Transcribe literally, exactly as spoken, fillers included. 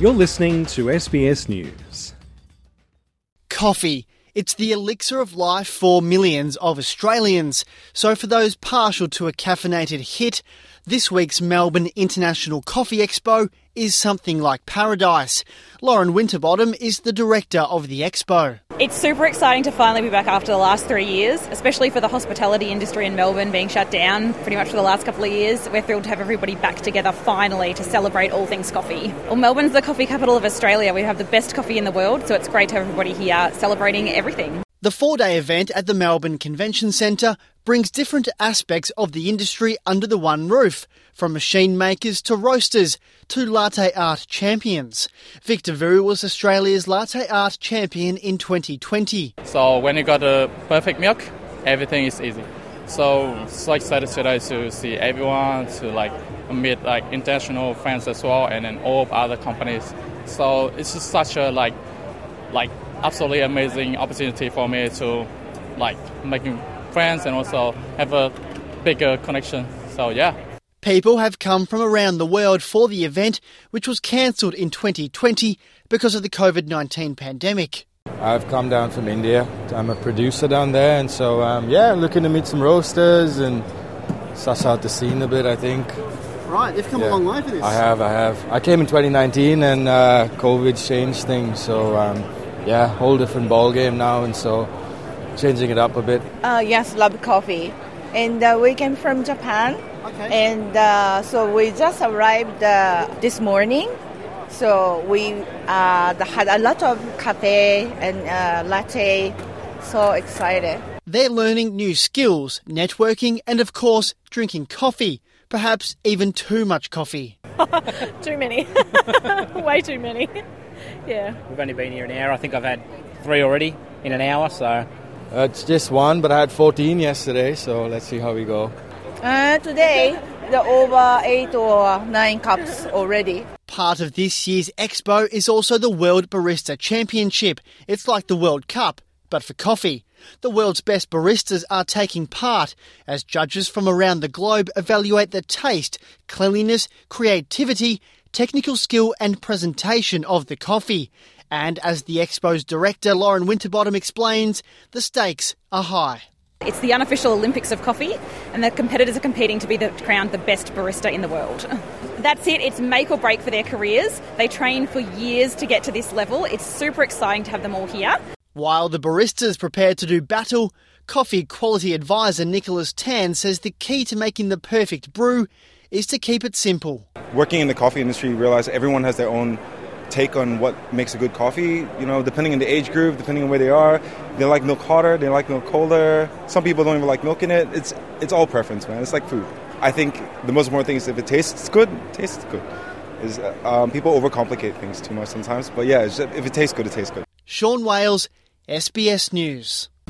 You're listening to S B S News. Coffee. It's the elixir of life for millions of Australians. So for those partial to a caffeinated hit, this week's Melbourne International Coffee Expo is something like paradise. Lauren Winterbottom is the director of the expo. It's super exciting to finally be back after the last three years, especially for the hospitality industry in Melbourne being shut down pretty much for the last couple of years. We're thrilled to have everybody back together finally to celebrate all things coffee. Well, Melbourne's the coffee capital of Australia. We have the best coffee in the world, so it's great to have everybody here celebrating everything. The four-day event at the Melbourne Convention Centre brings different aspects of the industry under the one roof, from machine makers to roasters to latte art champions. Victor Vu was Australia's latte art champion in twenty twenty. So when you got the perfect milk, everything is easy. So it's like excited today to see everyone, to like meet like international friends as well, and then all other companies. So it's just such a like like absolutely amazing opportunity for me to like making friends and also have a bigger connection. So yeah. People have come from around the world for the event, which was cancelled in twenty twenty because of the covid nineteen pandemic. I've come down from India. I'm a producer down there, and so um, yeah, looking to meet some roasters and suss out the scene a bit, I think. Right, they've come yeah. a long way for this. I have, I have. I came in twenty nineteen and uh, COVID changed things, so um, yeah, whole different ball game now, and so changing it up a bit. Uh, yes, love coffee. And uh, we came from Japan. Okay. And uh, so we just arrived uh, this morning. So we uh, had a lot of cafe and uh, latte. So excited. They're learning new skills, networking, and of course, drinking coffee. Perhaps even too much coffee. Too many. Way too many. Yeah. We've only been here an hour. I think I've had three already in an hour, so... Uh, it's just one, but I had fourteen yesterday, so let's see how we go. Uh, today, the over eight or nine cups already. Part of this year's expo is also the World Barista Championship. It's like the World Cup, but for coffee. The world's best baristas are taking part as judges from around the globe evaluate the taste, cleanliness, creativity, technical skill and presentation of the coffee. And as the expo's director, Lauren Winterbottom, explains, the stakes are high. It's the unofficial Olympics of coffee, and the competitors are competing to be the, crowned the best barista in the world. That's it. It's make or break for their careers. They train for years to get to this level. It's super exciting to have them all here. While the baristas prepare to do battle, coffee quality advisor Nicholas Tan says the key to making the perfect brew is to keep it simple. Working in the coffee industry, you realize everyone has their own take on what makes a good coffee, you know, depending on the age group, depending on where they are. They like milk hotter, they like milk colder. Some people don't even like milk in it. It's it's all preference, man. It's like food. I think the most important thing is if it tastes good, it tastes good. Is um, people overcomplicate things too much sometimes, but yeah, it's just, if it tastes good, it tastes good. Sean Wales, S B S News.